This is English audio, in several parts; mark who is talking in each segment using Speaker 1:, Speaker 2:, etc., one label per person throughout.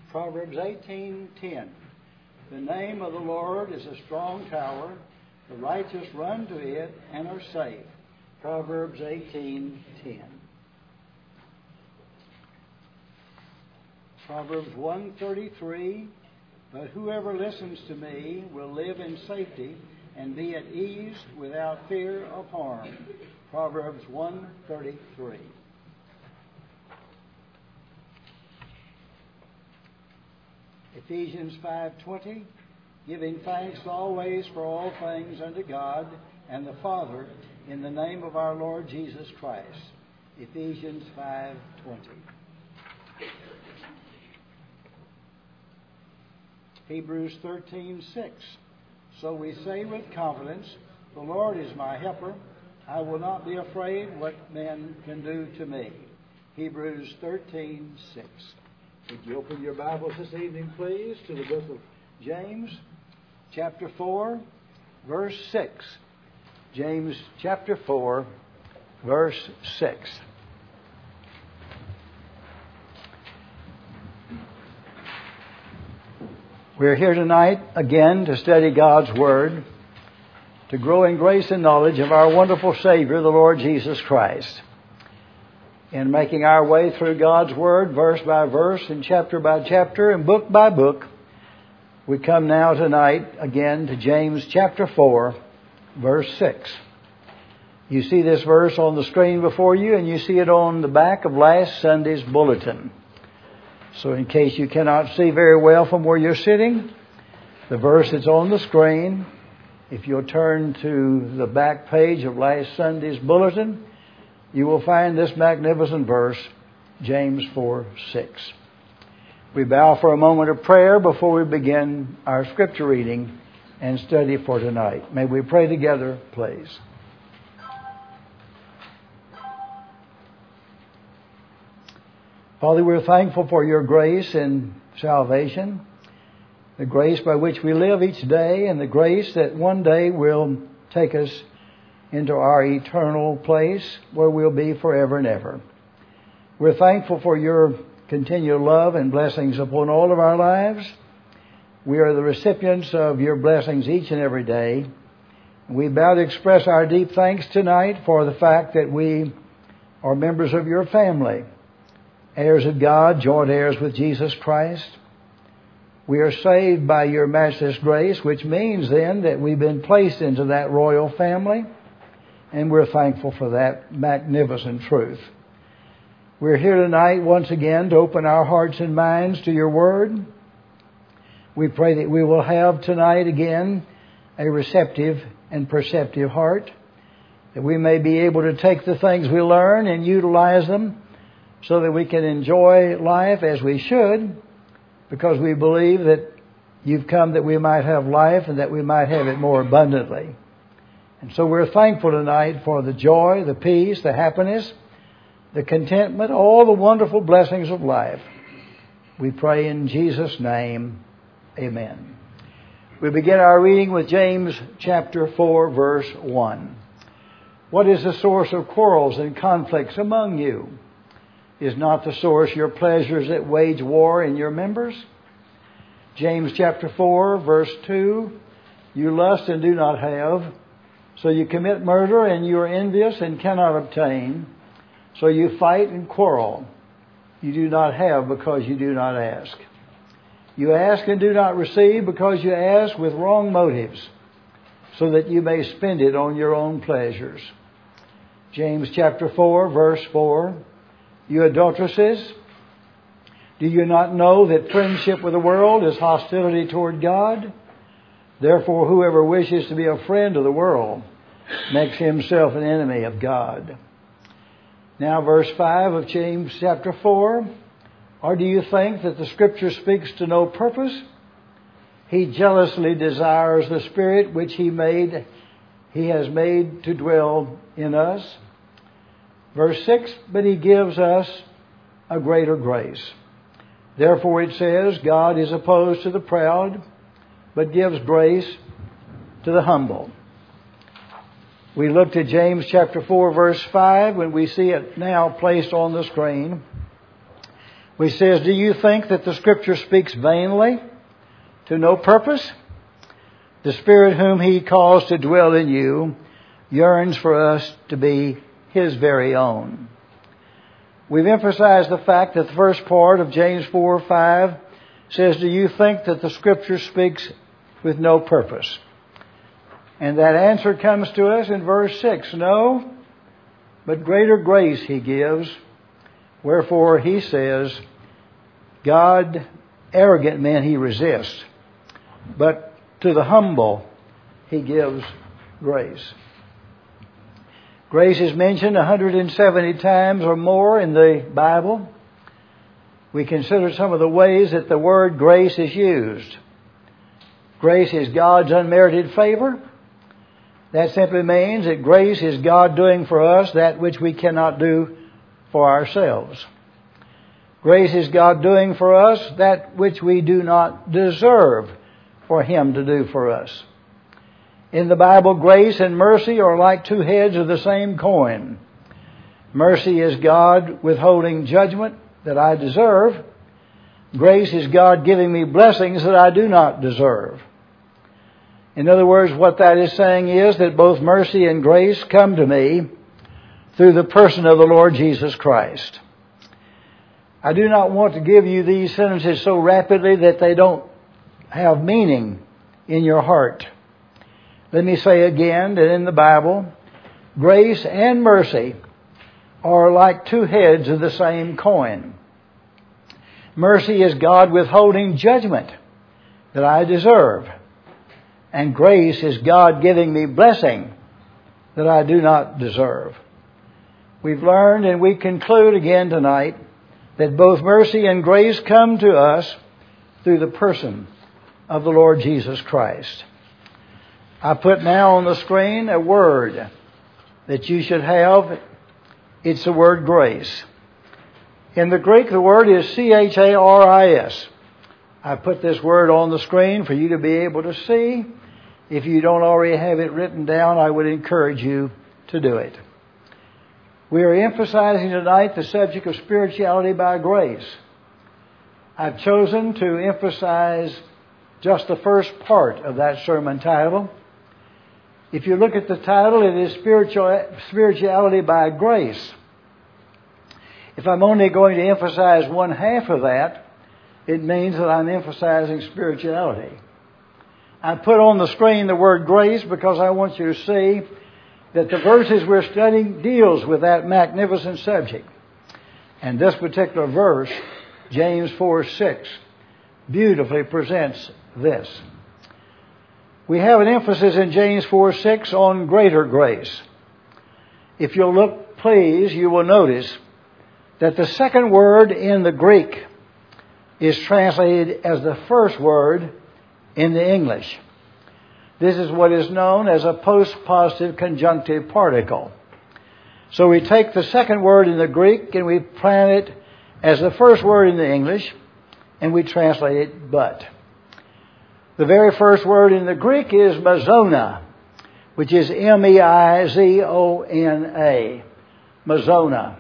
Speaker 1: Proverbs 18:10. The name of the Lord is a strong tower. The righteous run to it and are safe. Proverbs 18:10. Proverbs 1:33. But whoever listens to me will live in safety and be at ease without fear of harm. Proverbs 1:33. Ephesians 5:20, giving thanks always for all things unto God and the Father in the name of our Lord Jesus Christ. Ephesians 5:20. Hebrews 13:6. So we say with confidence, the Lord is my helper. I will not be afraid what men can do to me. Hebrews 13:6. Would you open your Bibles this evening, please, to the book of James, chapter 4, verse 6. James chapter 4, verse 6. We're here tonight again to study God's Word, to grow in grace and knowledge of our wonderful Savior, the Lord Jesus Christ. In making our way through God's Word, verse by verse and chapter by chapter and book by book, we come now tonight again to James chapter 4, verse 6. You see this verse on the screen before you, and you see it on the back of last Sunday's bulletin. So in case you cannot see very well from where you're sitting, the verse that's on the screen, if you'll turn to the back page of last Sunday's bulletin, you will find this magnificent verse, James 4:6. We bow for a moment of prayer before we begin our scripture reading and study for tonight. May we pray together, please. Father, we're thankful for your grace and salvation, the grace by which we live each day, and the grace that one day will take us into our eternal place where we'll be forever and ever. We're thankful for your continual love and blessings upon all of our lives. We are the recipients of your blessings each and every day. We bow to express our deep thanks tonight for the fact that we are members of your family, heirs of God, joint heirs with Jesus Christ. We are saved by your matchless grace, which means then that we've been placed into that royal family, and we're thankful for that magnificent truth. We're here tonight once again to open our hearts and minds to your word. We pray that we will have tonight again a receptive and perceptive heart, that we may be able to take the things we learn and utilize them so that we can enjoy life as we should, because we believe that you've come that we might have life and that we might have it more abundantly. And so we're thankful tonight for the joy, the peace, the happiness, the contentment, all the wonderful blessings of life. We pray in Jesus' name, amen. We begin our reading with James chapter 4, verse 1. What is the source of quarrels and conflicts among you? Is not the source your pleasures that wage war in your members? James chapter 4, verse 2. You lust and do not have, so you commit murder, and you are envious and cannot obtain. So you fight and quarrel. You do not have because you do not ask. You ask and do not receive because you ask with wrong motives, so that you may spend it on your own pleasures. James chapter 4, verse 4. You adulteresses, do you not know that friendship with the world is hostility toward God? Therefore, whoever wishes to be a friend of the world makes himself an enemy of God. Now, verse 5 of James chapter 4. Or do you think that the Scripture speaks to no purpose? He jealously desires the Spirit which He has made to dwell in us. Verse 6, but He gives us a greater grace. Therefore it says, God is opposed to the proud, but gives grace to the humble. We looked at James chapter 4, verse 5, when we see it now placed on the screen. which says, do you think that the Scripture speaks vainly to no purpose? The Spirit whom He calls to dwell in you yearns for us to be His very own. We've emphasized the fact that the first part of James 4:5 says, do you think that the Scripture speaks with no purpose? And that answer comes to us in verse 6. No, but greater grace He gives. Wherefore He says, God, arrogant men He resists, but to the humble He gives grace. Grace is mentioned 170 times or more in the Bible. We consider some of the ways that the word grace is used. Grace is God's unmerited favor. That simply means that grace is God doing for us that which we cannot do for ourselves. Grace is God doing for us that which we do not deserve for Him to do for us. In the Bible, grace and mercy are like two heads of the same coin. Mercy is God withholding judgment that I deserve. Grace is God giving me blessings that I do not deserve. In other words, what that is saying is that both mercy and grace come to me through the person of the Lord Jesus Christ. I do not want to give you these sentences so rapidly that they don't have meaning in your heart. Let me say again that in the Bible, grace and mercy are like two heads of the same coin. Mercy is God withholding judgment that I deserve. And grace is God giving me blessing that I do not deserve. We've learned and we conclude again tonight that both mercy and grace come to us through the person of the Lord Jesus Christ. I put now on the screen a word that you should have. It's the word grace. In the Greek, the word is charis. I put this word on the screen for you to be able to see. If you don't already have it written down, I would encourage you to do it. We are emphasizing tonight the subject of spirituality by grace. I've chosen to emphasize just the first part of that sermon title. If you look at the title, it is Spirituality by Grace. If I'm only going to emphasize one half of that, it means that I'm emphasizing spirituality. I put on the screen the word grace because I want you to see that the verses we're studying deals with that magnificent subject. And this particular verse, James 4:6, beautifully presents this. We have an emphasis in James 4:6 on greater grace. If you'll look, please, you will notice that the second word in the Greek is translated as the first word in the English. This is what is known as a post-positive conjunctive particle. So we take the second word in the Greek and we plant it as the first word in the English, and we translate it but. The very first word in the Greek is Mezona, which is M-E-I-Z-O-N-A. Mezona.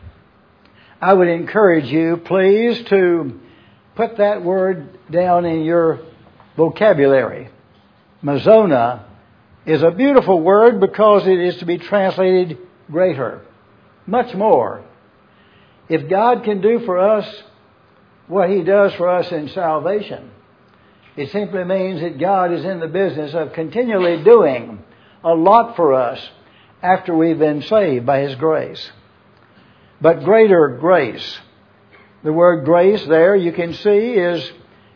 Speaker 1: I would encourage you, please, to put that word down in your vocabulary. Mezona is a beautiful word because it is to be translated greater, much more. If God can do for us what He does for us in salvation, it simply means that God is in the business of continually doing a lot for us after we've been saved by His grace. But greater grace. The word grace there you can see is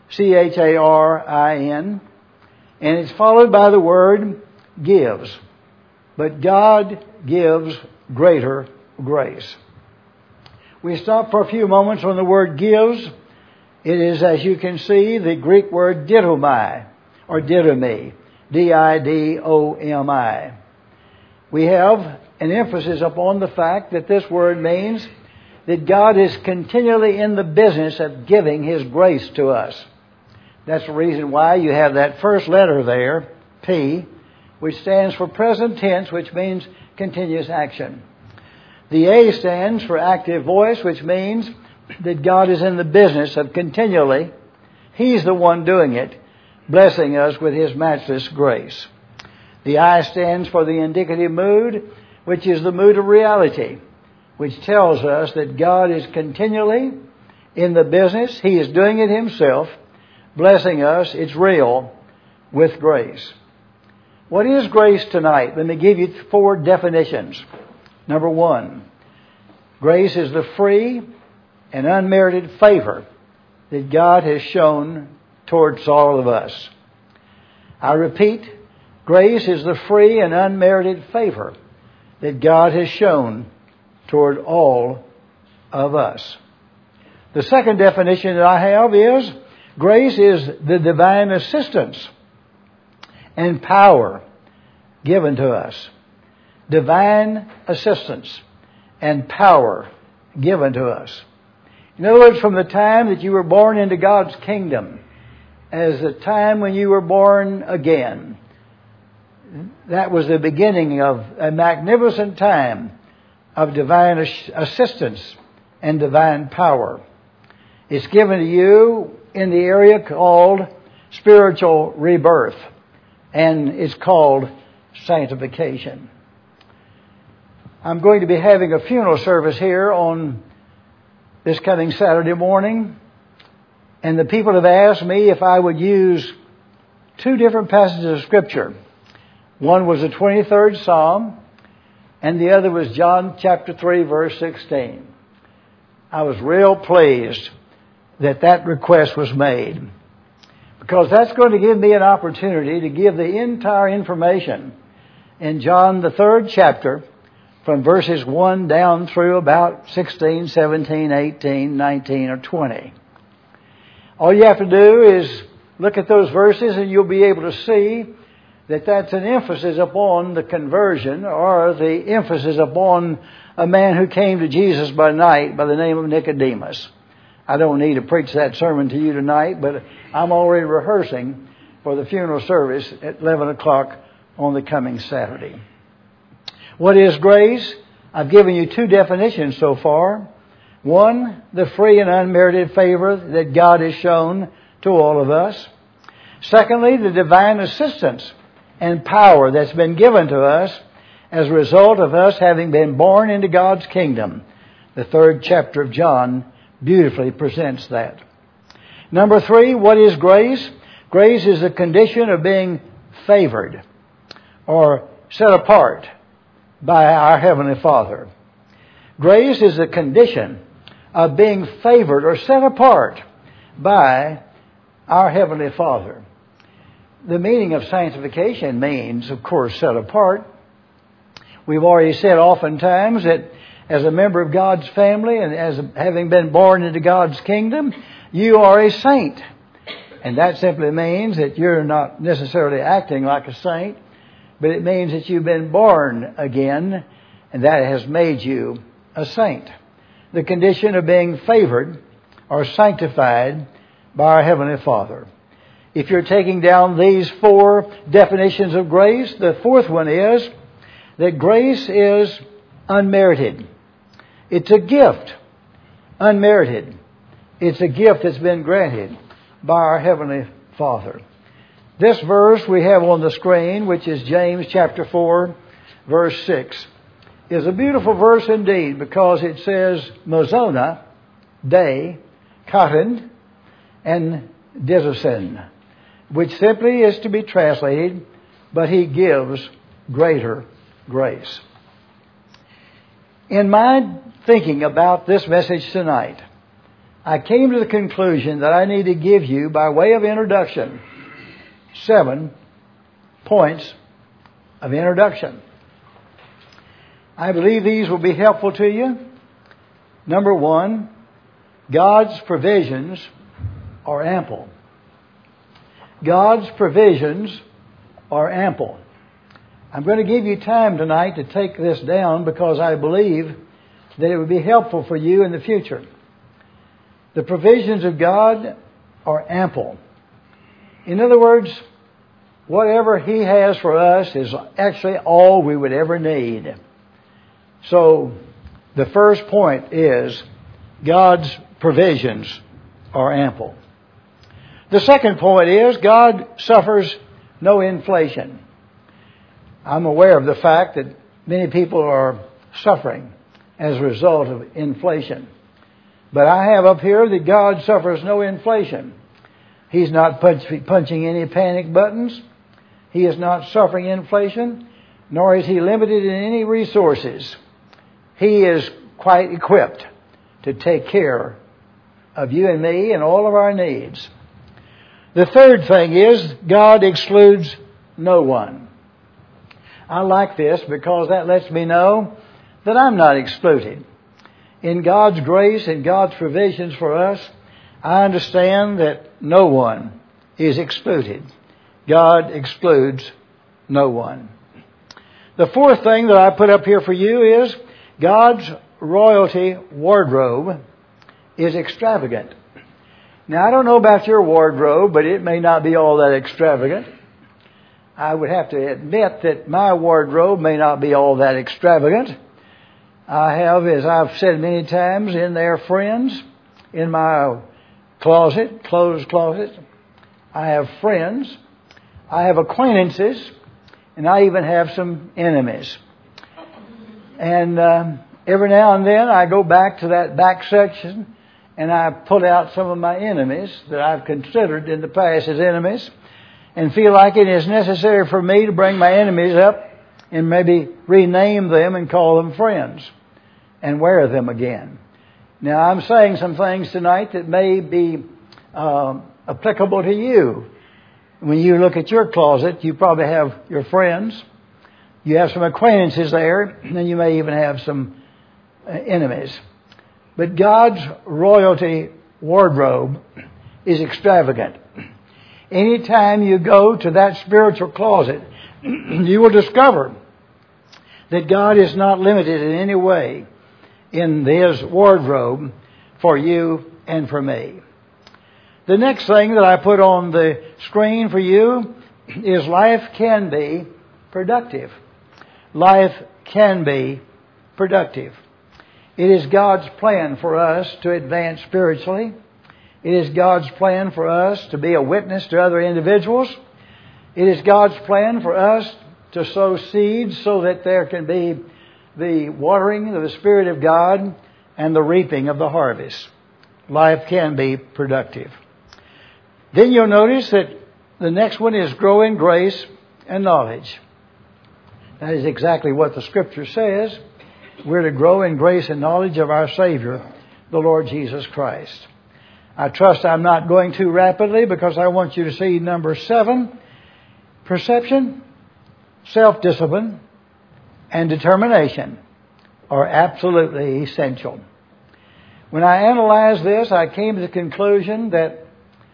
Speaker 1: charin, and it's followed by the word gives. But God gives greater grace. We stop for a few moments on the word gives. It is, as you can see, the Greek word didomi, or didomi, D-I-D-O-M-I. We have an emphasis upon the fact that this word means that God is continually in the business of giving His grace to us. That's the reason why you have that first letter there, P, which stands for present tense, which means continuous action. The A stands for active voice, which means that God is in the business of continually, He's the one doing it, blessing us with His matchless grace. The I stands for the indicative mood, which is the mood of reality, which tells us that God is continually in the business. He is doing it Himself, blessing us, it's real, with grace. What is grace tonight? Let me give you 4 definitions. Number 1, grace is the free and unmerited favor that God has shown towards all of us. I repeat, grace is the free and unmerited favor that God has shown toward all of us. The second definition that I have is grace is the divine assistance and power given to us. Divine assistance and power given to us. In other words, from the time that you were born into God's kingdom, as the time when you were born again, that was the beginning of a magnificent time of divine assistance and divine power. It's given to you in the area called spiritual rebirth, and it's called sanctification. I'm going to be having a funeral service here on this coming Saturday morning, and the people have asked me if I would use 2 different passages of Scripture. One was the 23rd Psalm, and the other was John chapter 3, verse 16. I was real pleased that request was made, because that's going to give me an opportunity to give the entire information in John the 3rd chapter from verses 1 down through about 16, 17, 18, 19, or 20. All you have to do is look at those verses and you'll be able to see that that's an emphasis upon the conversion, or the emphasis upon a man who came to Jesus by night by the name of Nicodemus. I don't need to preach that sermon to you tonight, but I'm already rehearsing for the funeral service at 11 o'clock on the coming Saturday. What is grace? I've given you 2 definitions so far. 1, the free and unmerited favor that God has shown to all of us. Secondly, the divine assistance and power that's been given to us as a result of us having been born into God's kingdom. The 3rd chapter of John beautifully presents that. Number 3, what is grace? Grace is the condition of being favored or set apart by our Heavenly Father. Grace is the condition of being favored or set apart by our Heavenly Father. The meaning of sanctification means, of course, set apart. We've already said oftentimes that as a member of God's family and as having been born into God's kingdom, you are a saint. And that simply means that you're not necessarily acting like a saint, but it means that you've been born again, and that has made you a saint. The condition of being favored or sanctified by our Heavenly Father. If you're taking down these 4 definitions of grace, the 4th one is that grace is unmerited. It's a gift, unmerited. It's a gift that's been granted by our Heavenly Father. This verse we have on the screen, which is James chapter 4, verse 6, is a beautiful verse indeed, because it says, Mozona, Dei, Katan, and Dizocin, which simply is to be translated, but He gives greater grace. In my thinking about this message tonight, I came to the conclusion that I need to give you, by way of introduction, 7 points of introduction. I believe these will be helpful to you. Number 1, God's provisions are ample. God's provisions are ample. I'm going to give you time tonight to take this down, because I believe that it would be helpful for you in the future. The provisions of God are ample. In other words, whatever He has for us is actually all we would ever need. So, the first point is God's provisions are ample. The second point is God suffers no inflation. I'm aware of the fact that many people are suffering as a result of inflation. But I have up here that God suffers no inflation. He's not punching any panic buttons. He is not suffering inflation, nor is He limited in any resources. He is quite equipped to take care of you and me and all of our needs. The third thing is God excludes no one. I like this because that lets me know that I'm not excluded. In God's grace and God's provisions for us, I understand that no one is excluded. God excludes no one. The fourth thing that I put up here for you is God's royalty wardrobe is extravagant. Now, I don't know about your wardrobe, but it may not be all that extravagant. I would have to admit that my wardrobe may not be all that extravagant. I have, as I've said many times, in there friends in my closet, clothes closet. I have friends. I have acquaintances. And I even have some enemies. And every now and then I go back to that back section and I pull out some of my enemies that I've considered in the past as enemies and feel like it is necessary for me to bring my enemies up and maybe rename them and call them friends and wear them again. Now, I'm saying some things tonight that may be applicable to you. When you look at your closet, you probably have your friends. You have some acquaintances there, and you may even have some enemies. But God's royalty wardrobe is extravagant. Anytime you go to that spiritual closet, you will discover that God is not limited in any way in His wardrobe for you and for me. The next thing that I put on the screen for you is life can be productive. Life can be productive. It is God's plan for us to advance spiritually. It is God's plan for us to be a witness to other individuals. It is God's plan for us to sow seeds so that there can be the watering of the Spirit of God and the reaping of the harvest. Life can be productive. Then you'll notice that the next one is grow in grace and knowledge. That is exactly what the Scripture says. We're to grow in grace and knowledge of our Savior, the Lord Jesus Christ. I trust I'm not going too rapidly because I want you to see number 7. Perception, self-discipline, and determination are absolutely essential. When I analyzed this, I came to the conclusion that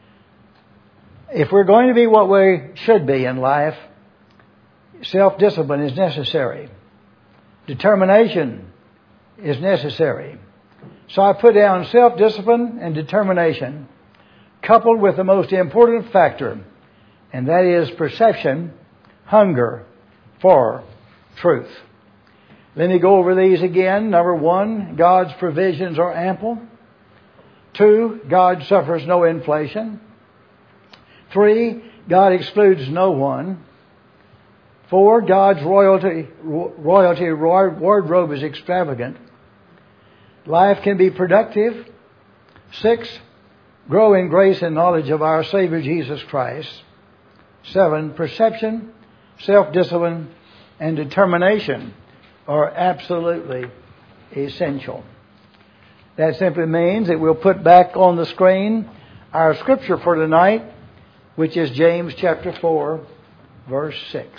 Speaker 1: if we're going to be what we should be in life, self-discipline is necessary. Determination is necessary. So I put down self-discipline and determination coupled with the most important factor, and that is perception, hunger for truth. Let me go over these again. Number 1, God's provisions are ample. 2, God suffers no inflation. 3, God excludes no one. 4, God's royalty wardrobe is extravagant. Life can be productive. 6, grow in grace and knowledge of our Savior Jesus Christ. 7, perception, self-discipline, and determination are absolutely essential. That simply means that we'll put back on the screen our scripture for tonight, which is James chapter 4, verse 6.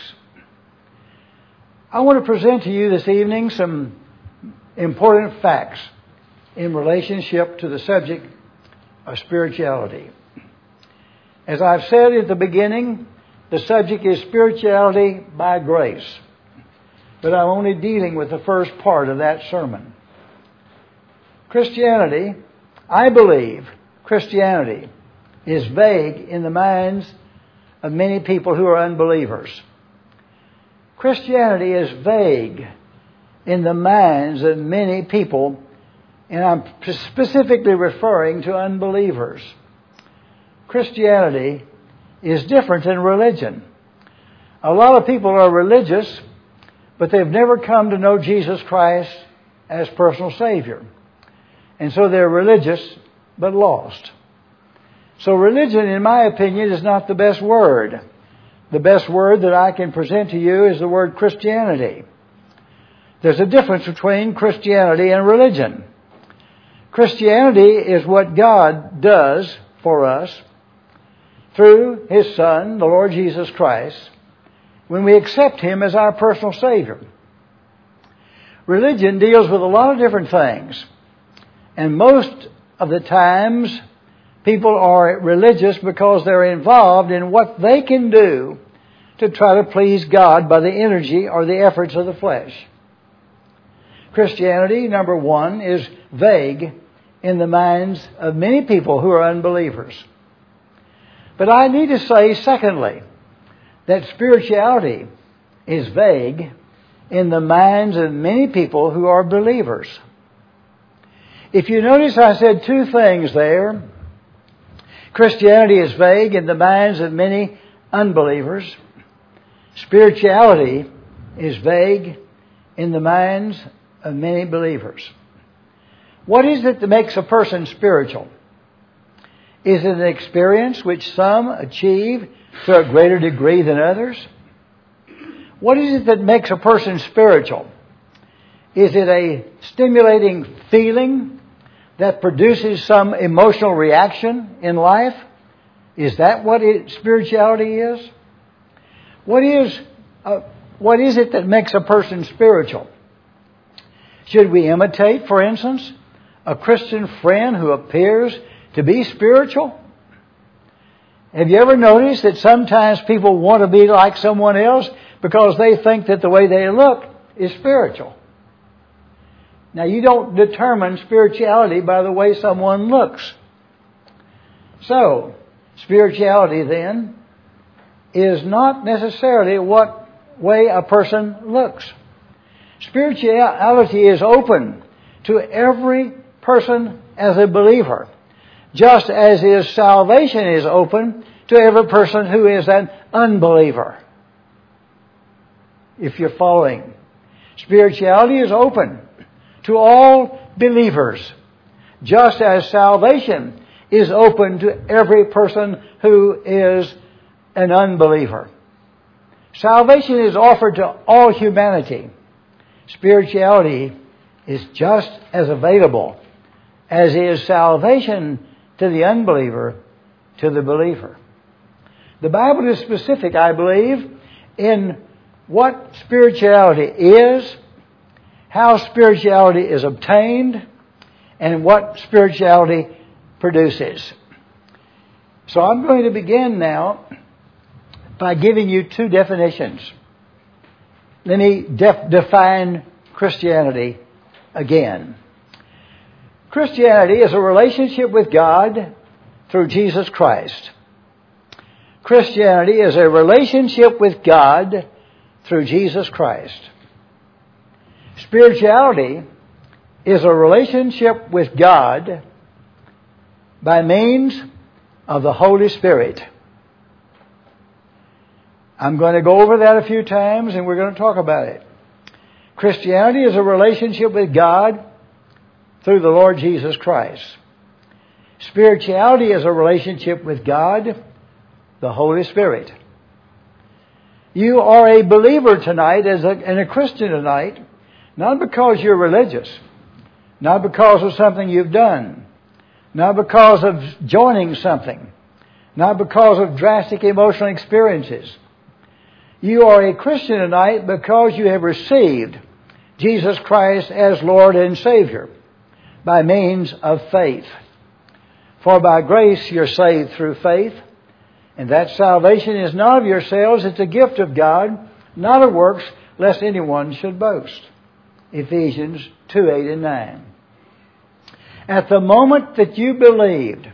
Speaker 1: I want to present to you this evening some important facts in relationship to the subject of spirituality. As I've said at the beginning, the subject is spirituality by grace. But I'm only dealing with the first part of that sermon. Christianity, I believe, Christianity is vague in the minds of many people who are unbelievers. Christianity is vague in the minds of many people And I'm specifically referring to unbelievers. Christianity is different than religion. A lot of people are religious, but they've never come to know Jesus Christ as personal Savior. And so they're religious, but lost. So religion, in my opinion, is not the best word. The best word that I can present to you is the word Christianity. There's a difference between Christianity and religion. Christianity is what God does for us through His Son, the Lord Jesus Christ, when we accept Him as our personal Savior. Religion deals with a lot of different things. And most of the times, people are religious because they're involved in what they can do to try to please God by the energy or the efforts of the flesh. Christianity, number one, is vague in the minds of many people who are unbelievers. But I need to say, secondly, that spirituality is vague in the minds of many people who are believers. If you notice, I said two things there. Christianity is vague in the minds of many unbelievers. Spirituality is vague in the minds of many believers. What is it that makes a person spiritual? Is it an experience which some achieve to a greater degree than others? What is it that makes a person spiritual? Is it a stimulating feeling that produces some emotional reaction in life? Is that what spirituality is? What is it that makes a person spiritual? Should we imitate, for instance, a Christian friend who appears to be spiritual? Have you ever noticed that sometimes people want to be like someone else because they think that the way they look is spiritual? Now, you don't determine spirituality by the way someone looks. So, spirituality then is not necessarily what way a person looks. Spirituality is open to every person as a believer, just as is salvation is open to every person who is an unbeliever. If you're following, spirituality is open to all believers, just as salvation is open to every person who is an unbeliever. Salvation is offered to all humanity. Spirituality is just as available as is salvation to the unbeliever, to the believer. The Bible is specific, I believe, in what spirituality is, how spirituality is obtained, and what spirituality produces. So I'm going to begin now by giving you two definitions. Let me define Christianity again. Christianity is a relationship with God through Jesus Christ. Christianity is a relationship with God through Jesus Christ. Spirituality is a relationship with God by means of the Holy Spirit. I'm going to go over that a few times and we're going to talk about it. Christianity is a relationship with God through the Lord Jesus Christ. Spirituality is a relationship with God, the Holy Spirit. You are a believer tonight and a Christian tonight, not because you're religious, not because of something you've done, not because of joining something, not because of drastic emotional experiences. You are a Christian tonight because you have received Jesus Christ as Lord and Savior by means of faith. For by grace you're saved through faith, and that salvation is not of yourselves, it's a gift of God, not of works, lest anyone should boast. Ephesians 2:8 and 9. At the moment that you believed,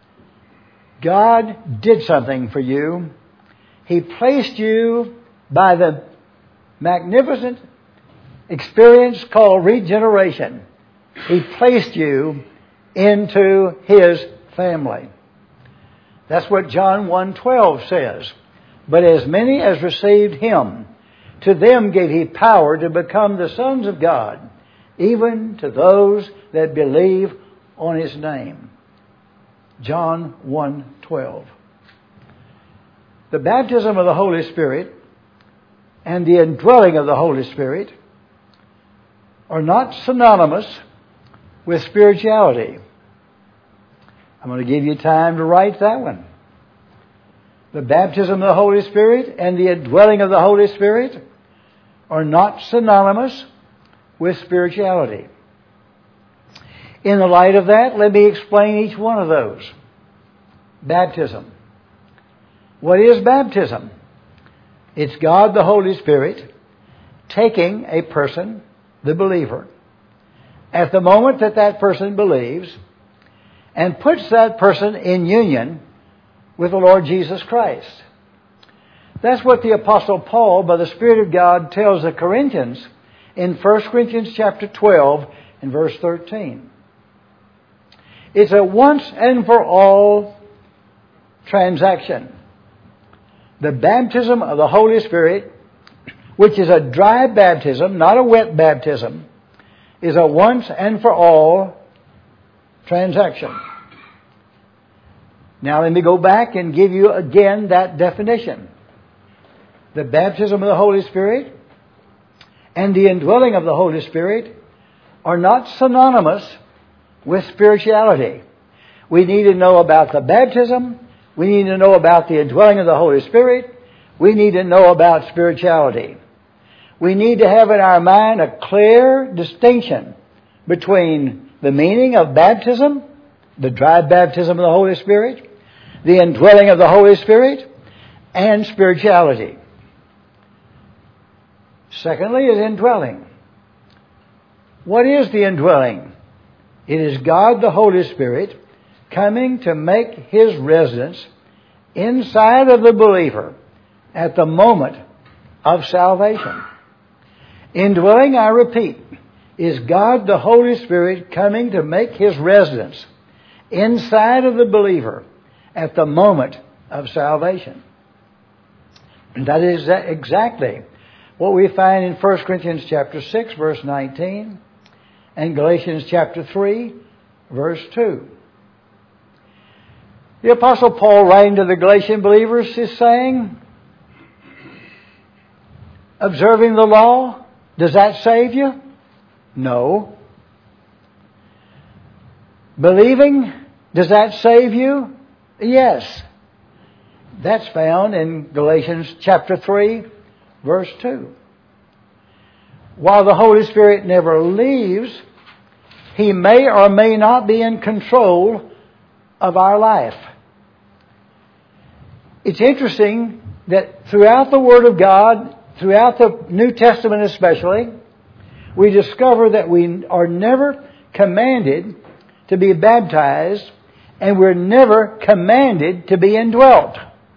Speaker 1: God did something for you. He placed you by the magnificent experience called regeneration He placed you into His family. That's what John 1:12 says. But as many as received Him, to them gave He power to become the sons of God, even to those that believe on His name. John 1:12. The baptism of the Holy Spirit and the indwelling of the Holy Spirit are not synonymous with spirituality. I'm going to give you time to write that one. The baptism of the Holy Spirit and the indwelling of the Holy Spirit are not synonymous with spirituality. In the light of that, let me explain each one of those. Baptism. What is baptism? It's God the Holy Spirit taking a person, the believer, at the moment that that person believes, and puts that person in union with the Lord Jesus Christ. That's what the Apostle Paul, by the Spirit of God, tells the Corinthians in 1 Corinthians chapter 12 and verse 13. It's a once and for all transaction. The baptism of the Holy Spirit, which is a dry baptism, not a wet baptism, is a once and for all transaction. Now let me go back and give you again that definition. The baptism of the Holy Spirit and the indwelling of the Holy Spirit are not synonymous with spirituality. We need to know about the baptism. We need to know about the indwelling of the Holy Spirit. We need to know about spirituality. We need to have in our mind a clear distinction between the meaning of baptism, the dry baptism of the Holy Spirit, the indwelling of the Holy Spirit, and spirituality. Secondly is indwelling. What is the indwelling? It is God the Holy Spirit coming to make His residence inside of the believer at the moment of salvation. Indwelling, I repeat, is God the Holy Spirit coming to make His residence inside of the believer at the moment of salvation. And that is exactly what we find in 1 Corinthians chapter 6, verse 19, and Galatians chapter 3, verse 2. The Apostle Paul, writing to the Galatian believers, is saying, observing the law, does that save you? No. Believing, does that save you? Yes. That's found in Galatians chapter 3, verse 2. While the Holy Spirit never leaves, He may or may not be in control of our life. It's interesting that throughout the Word of God, throughout the New Testament especially, we discover that we are never commanded to be baptized, and we're never commanded to be indwelt.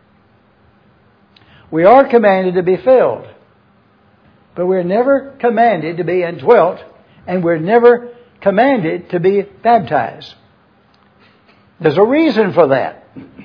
Speaker 1: We are commanded to be filled, but we're never commanded to be indwelt, and we're never commanded to be baptized. There's a reason for that.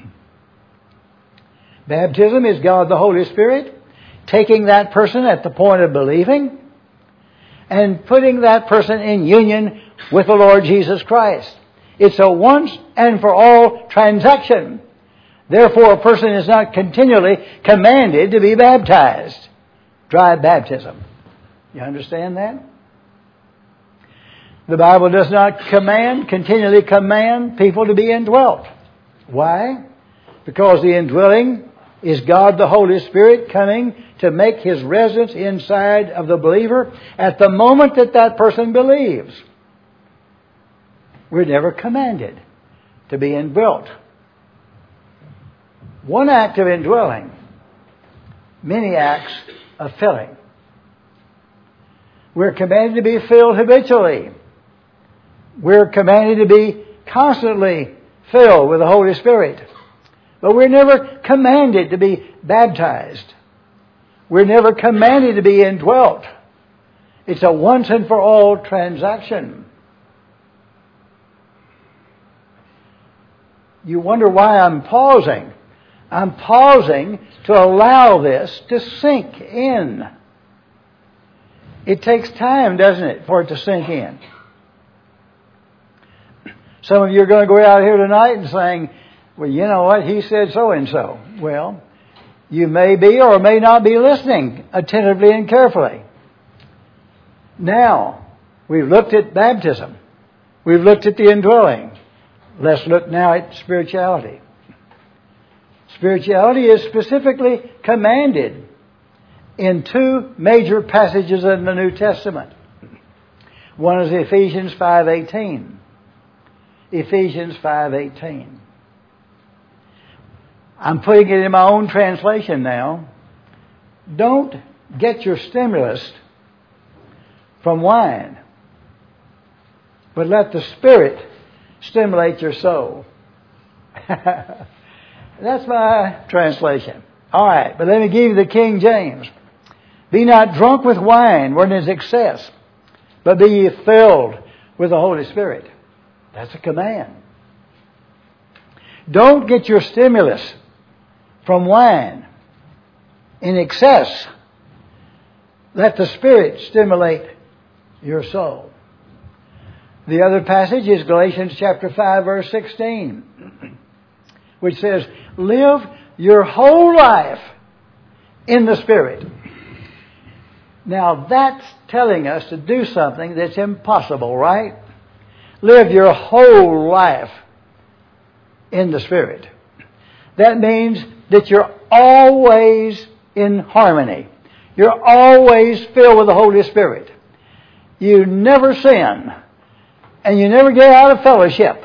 Speaker 1: Baptism is God the Holy Spirit taking that person at the point of believing and putting that person in union with the Lord Jesus Christ. It's a once and for all transaction. Therefore, a person is not continually commanded to be baptized. Dry baptism. You understand that? The Bible does not continually command people to be indwelt. Why? Because the indwelling is God the Holy Spirit coming to make His residence inside of the believer at the moment that that person believes. We're never commanded to be indwelt. One act of indwelling, many acts of filling. We're commanded to be filled habitually. We're commanded to be constantly filled with the Holy Spirit. But we're never commanded to be baptized. We're never commanded to be indwelt. It's a once and for all transaction. You wonder why I'm pausing. I'm pausing to allow this to sink in. It takes time, doesn't it, for it to sink in? Some of you are going to go out here tonight and saying, well, you know what, he said so and so. Well, you may be or may not be listening attentively and carefully. Now, we've looked at baptism. We've looked at the indwelling. Let's look now at spirituality. Spirituality is specifically commanded in two major passages in the New Testament. One is Ephesians 5:18. Ephesians 5:18. I'm putting it in my own translation now. Don't get your stimulus from wine, but let the Spirit stimulate your soul. That's my translation. All right, but let me give you the King James. Be not drunk with wine, wherein is excess, but be ye filled with the Holy Spirit. That's a command. Don't get your stimulus from wine in excess. Let the Spirit stimulate your soul. The other passage is Galatians chapter 5, verse 16, which says, live your whole life in the Spirit. Now that's telling us to do something that's impossible, right? Live your whole life in the Spirit. That means that you're always in harmony. You're always filled with the Holy Spirit. You never sin. And you never get out of fellowship.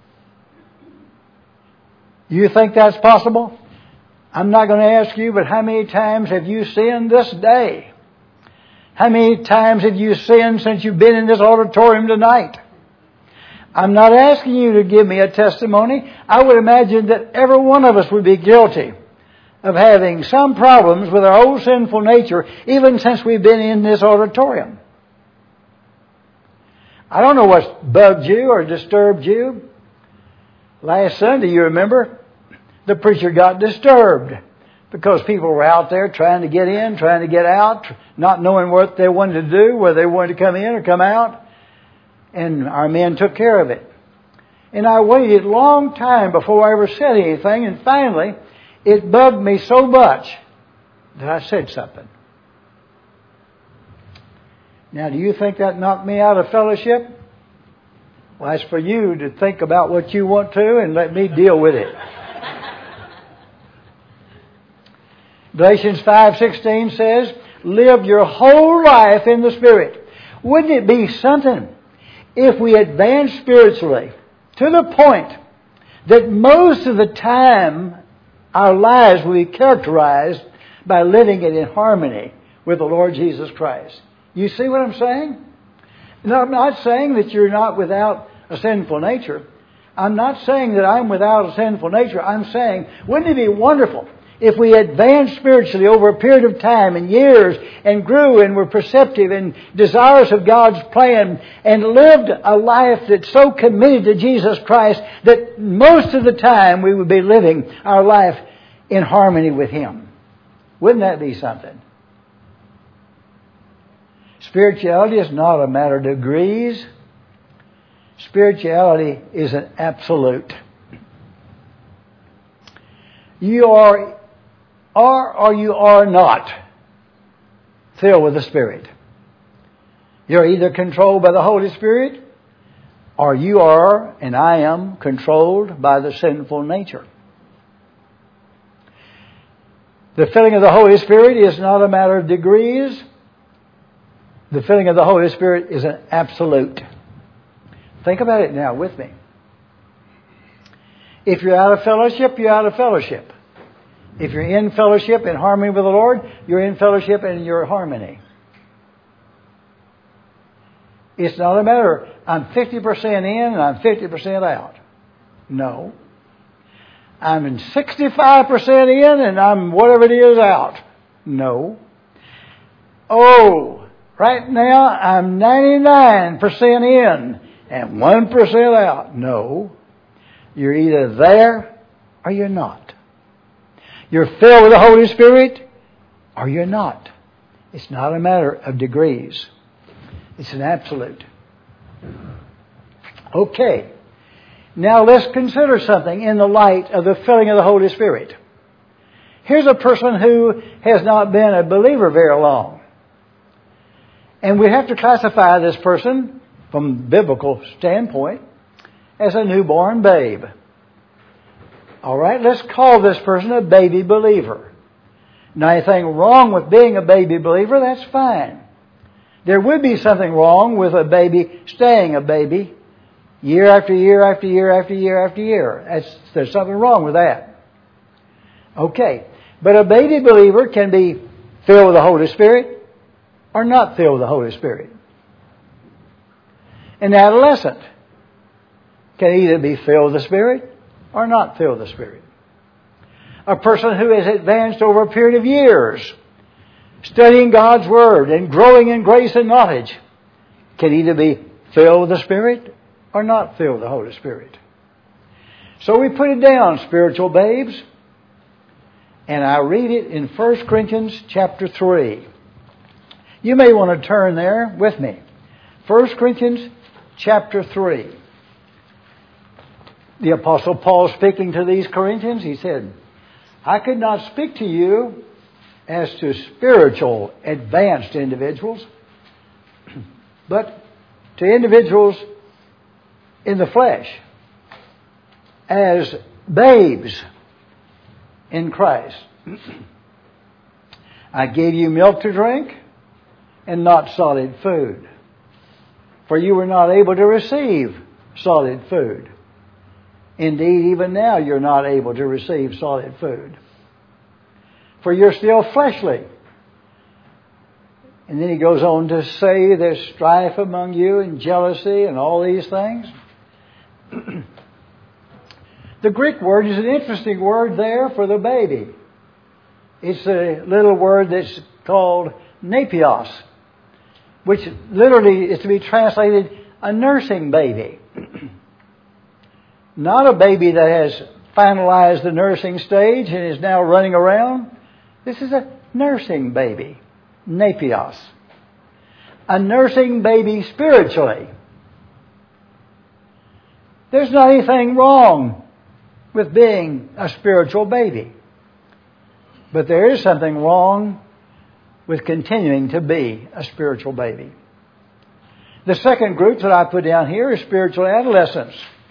Speaker 1: You think that's possible? I'm not going to ask you, but how many times have you sinned this day? How many times have you sinned since you've been in this auditorium tonight? I'm not asking you to give me a testimony. I would imagine that every one of us would be guilty of having some problems with our old sinful nature, even since we've been in this auditorium. I don't know what's bugged you or disturbed you. Last Sunday, you remember, the preacher got disturbed because people were out there trying to get in, trying to get out, not knowing what they wanted to do, whether they wanted to come in or come out. And our men took care of it. And I waited a long time before I ever said anything, and finally, it bugged me so much that I said something. Now, do you think that knocked me out of fellowship? Well, that's for you to think about what you want to and let me deal with it. Galatians 5:16 says, live your whole life in the Spirit. Wouldn't it be something if we advance spiritually to the point that most of the time our lives will be characterized by living it in harmony with the Lord Jesus Christ? You see what I'm saying? No, I'm not saying that you're not without a sinful nature. I'm not saying that I'm without a sinful nature. I'm saying, wouldn't it be wonderful if we advanced spiritually over a period of time and years and grew and were perceptive and desirous of God's plan and lived a life that's so committed to Jesus Christ that most of the time we would be living our life in harmony with Him? Wouldn't that be something? Spirituality is not a matter of degrees. Spirituality is an absolute. You are or you are not filled with the Spirit. You're either controlled by the Holy Spirit or you are, and I am, controlled by the sinful nature. The filling of the Holy Spirit is not a matter of degrees. The filling of the Holy Spirit is an absolute. Think about it now with me. If you're out of fellowship, you're out of fellowship. If you're in fellowship, in harmony with the Lord, you're in fellowship and you're in harmony. It's not a matter, I'm 50% in and I'm 50% out. No. I'm in 65% in and I'm whatever it is out. No. Oh, right now I'm 99% in and 1% out. No. You're either there or you're not. You're filled with the Holy Spirit or you're not. It's not a matter of degrees. It's an absolute. Okay. Now let's consider something in the light of the filling of the Holy Spirit. Here's a person who has not been a believer very long. And we have to classify this person, from a biblical standpoint, as a newborn babe. All right, let's call this person a baby believer. Now, anything wrong with being a baby believer, that's fine. There would be something wrong with a baby staying a baby year after year after year after year after year. There's something wrong with that. Okay, but a baby believer can be filled with the Holy Spirit or not filled with the Holy Spirit. An adolescent can either be filled with the Spirit or not filled with the Spirit. A person who has advanced over a period of years, studying God's Word and growing in grace and knowledge, can either be filled with the Spirit or not filled with the Holy Spirit. So we put it down, spiritual babes, and I read it in 1 Corinthians chapter 3. You may want to turn there with me. 1 Corinthians chapter 3. The Apostle Paul, speaking to these Corinthians, he said, I could not speak to you as to spiritual, advanced individuals, but to individuals in the flesh, as babes in Christ. I gave you milk to drink and not solid food, for you were not able to receive solid food. Indeed, even now you're not able to receive solid food, for you're still fleshly. And then he goes on to say there's strife among you and jealousy and all these things. The Greek word is an interesting word there for the baby. It's a little word that's called nepios, which literally is to be translated a nursing baby. Not a baby that has finalized the nursing stage and is now running around. This is a nursing baby, nepios. A nursing baby spiritually. There's not anything wrong with being a spiritual baby. But there is something wrong with continuing to be a spiritual baby. The second group that I put down here is spiritual adolescents.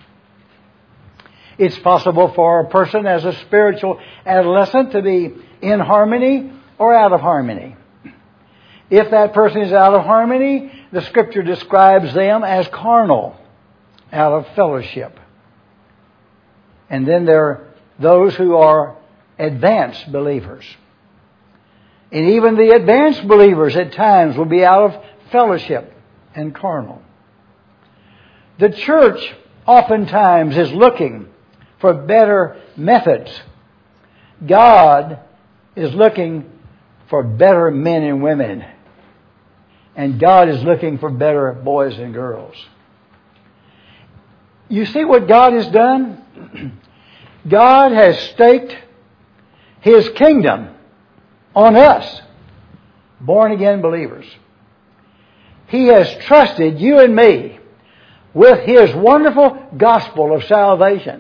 Speaker 1: It's possible for a person as a spiritual adolescent to be in harmony or out of harmony. If that person is out of harmony, the Scripture describes them as carnal, out of fellowship. And then there are those who are advanced believers. And even the advanced believers at times will be out of fellowship and carnal. The church oftentimes is looking for better methods. God is looking for better men and women. And God is looking for better boys and girls. You see what God has done? God has staked His kingdom on us, born-again believers. He has trusted you and me with His wonderful gospel of salvation.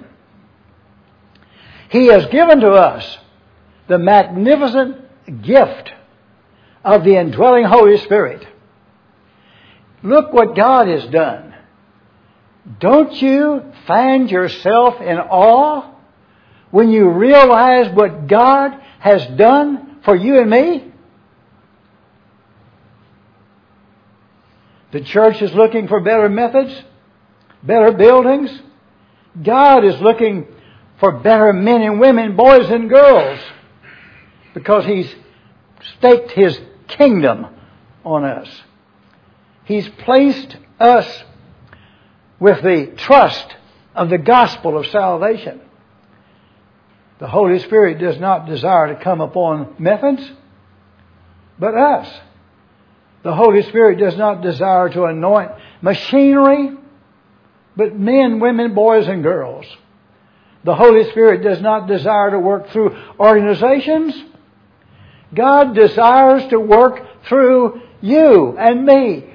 Speaker 1: He has given to us the magnificent gift of the indwelling Holy Spirit. Look what God has done. Don't you find yourself in awe when you realize what God has done for you and me? The church is looking for better methods, better buildings. God is looking for better men and women, boys and girls, because He's staked His kingdom on us. He's placed us with the trust of the gospel of salvation. The Holy Spirit does not desire to come upon methods, but us. The Holy Spirit does not desire to anoint machinery, but men, women, boys, and girls The Holy Spirit does not desire to work through organizations. God desires to work through you and me.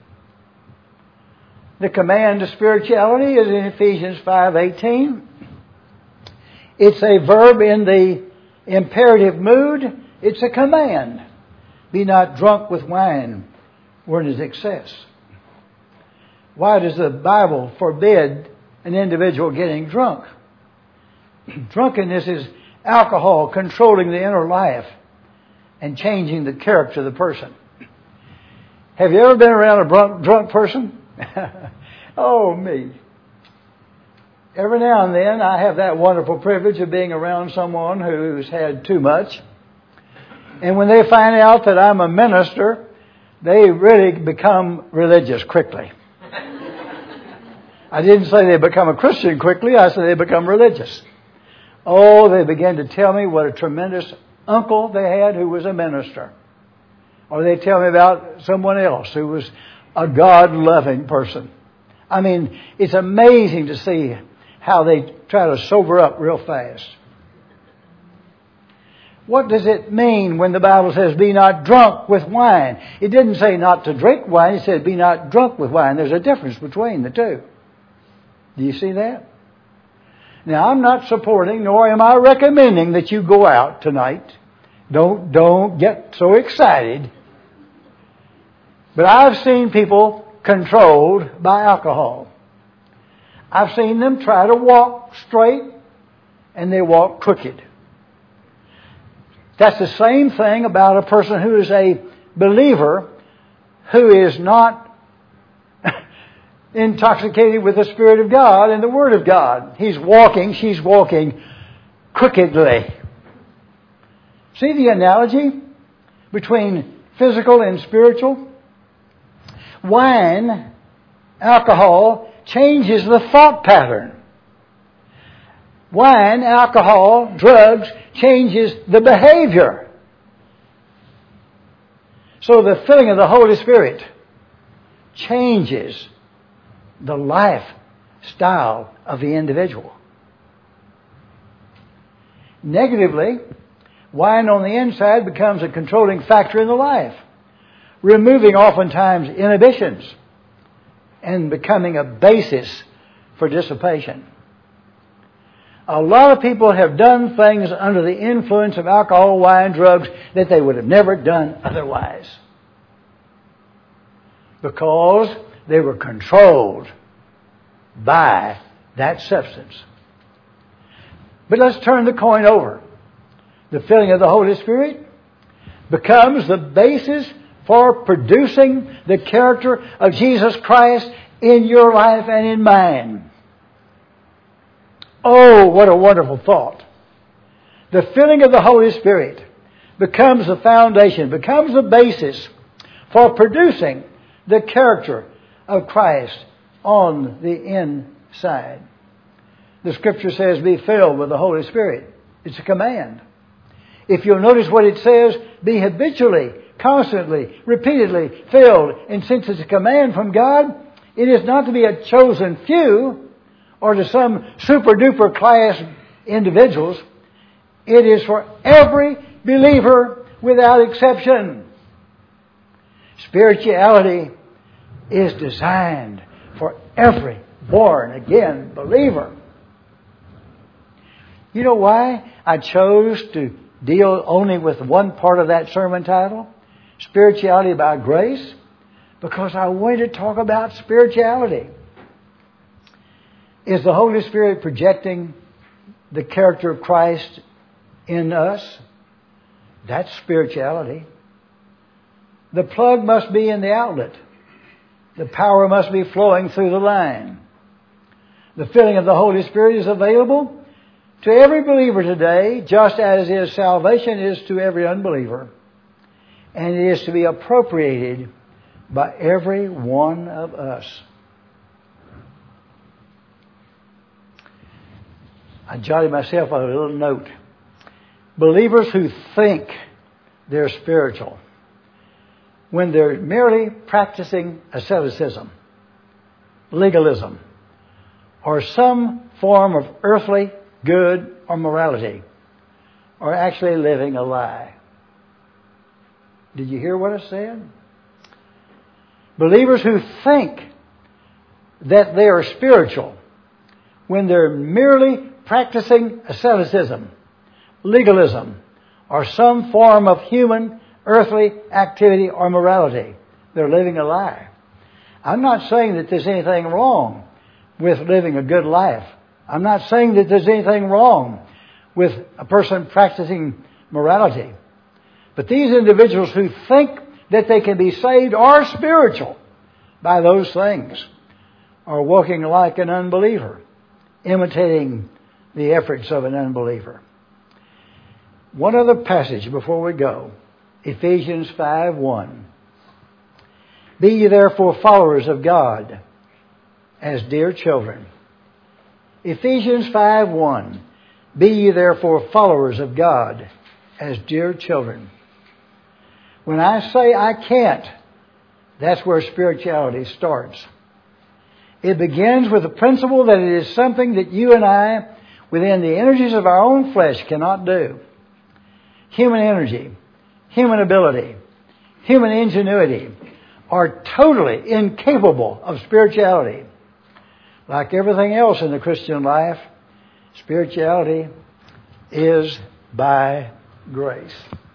Speaker 1: The command to spirituality is in Ephesians 5:18. It's a verb in the imperative mood. It's a command. Be not drunk with wine wherein is excess. Why does the Bible forbid an individual getting drunk? Drunkenness is alcohol controlling the inner life and changing the character of the person. Have you ever been around a drunk person? Oh, me. Every now and then I have that wonderful privilege of being around someone who's had too much. And when they find out that I'm a minister, they really become religious quickly. I didn't say they become a Christian quickly. I said they become religious. Oh, they began to tell me what a tremendous uncle they had who was a minister. Or they tell me about someone else who was a God-loving person. I mean, it's amazing to see how they try to sober up real fast. What does it mean when the Bible says, be not drunk with wine? It didn't say not to drink wine. It said, be not drunk with wine. There's a difference between the two. Do you see that? Now, I'm not supporting, nor am I recommending that you go out tonight. Don't get so excited. But I've seen people controlled by alcohol. I've seen them try to walk straight, and they walk crooked. That's the same thing about a person who is a believer who is not intoxicated with the Spirit of God and the Word of God. She's walking crookedly. See the analogy between physical and spiritual? Wine, alcohol, changes the thought pattern. Wine, alcohol, drugs changes the behavior. So the filling of the Holy Spirit changes the lifestyle of the individual. Negatively, wine on the inside becomes a controlling factor in the life, removing oftentimes inhibitions and becoming a basis for dissipation. A lot of people have done things under the influence of alcohol, wine, drugs that they would have never done otherwise, because they were controlled by that substance. But let's turn the coin over. The filling of the Holy Spirit becomes the basis for producing the character of Jesus Christ in your life and in mine. Oh, what a wonderful thought. The filling of the Holy Spirit becomes the foundation, becomes the basis for producing the character of Christ on the inside. The Scripture says, be filled with the Holy Spirit. It's a command. If you'll notice what it says, be habitually, constantly, repeatedly filled. And since it's a command from God, it is not to be a chosen few or to some super-duper class individuals. It is for every believer without exception. Spirituality is designed for every born-again believer. You know why I chose to deal only with one part of that sermon title? Spirituality by grace. Because I wanted to talk about spirituality. Is the Holy Spirit projecting the character of Christ in us? That's spirituality. The plug must be in the outlet. The power must be flowing through the line. The filling of the Holy Spirit is available to every believer today, just as is salvation is to every unbeliever. And it is to be appropriated by every one of us. I jotted myself on a little note. Believers who think they're spiritual when they're merely practicing asceticism, legalism, or some form of earthly good, or morality are actually living a lie. Did you hear what I said? Believers who think that they are spiritual when they're merely practicing asceticism, legalism, or some form of human, earthly activity or morality, they're living a lie. I'm not saying that there's anything wrong with living a good life. I'm not saying that there's anything wrong with a person practicing morality. But these individuals who think that they can be saved or spiritual by those things are walking like an unbeliever, imitating the efforts of an unbeliever. One other passage before we go. Ephesians 5:1. Be ye therefore followers of God as dear children. Ephesians 5:1. Be ye therefore followers of God as dear children. When I say I can't, that's where spirituality starts. It begins with the principle that it is something that you and I, within the energies of our own flesh, cannot do. Human energy, human ability, human ingenuity are totally incapable of spirituality. Like everything else in the Christian life, spirituality is by grace.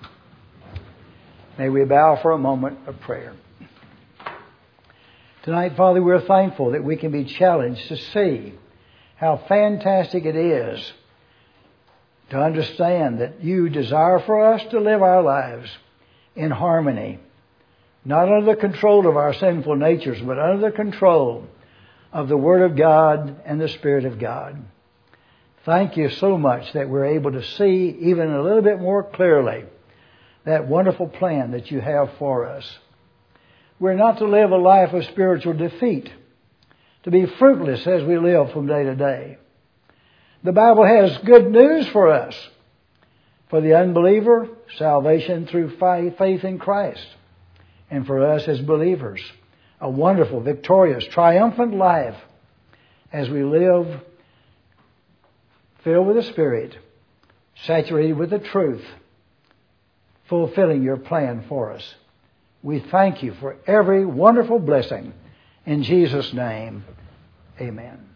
Speaker 1: May we bow for a moment of prayer. Tonight, Father, we're thankful that we can be challenged to see how fantastic it is to understand that you desire for us to live our lives in harmony, not under the control of our sinful natures, but under the control of the Word of God and the Spirit of God. Thank you so much that we're able to see even a little bit more clearly that wonderful plan that you have for us. We're not to live a life of spiritual defeat, to be fruitless as we live from day to day. The Bible has good news for us. For the unbeliever, salvation through faith in Christ. And for us as believers, a wonderful, victorious, triumphant life as we live filled with the Spirit, saturated with the truth, fulfilling your plan for us. We thank you for every wonderful blessing. In Jesus' name, amen.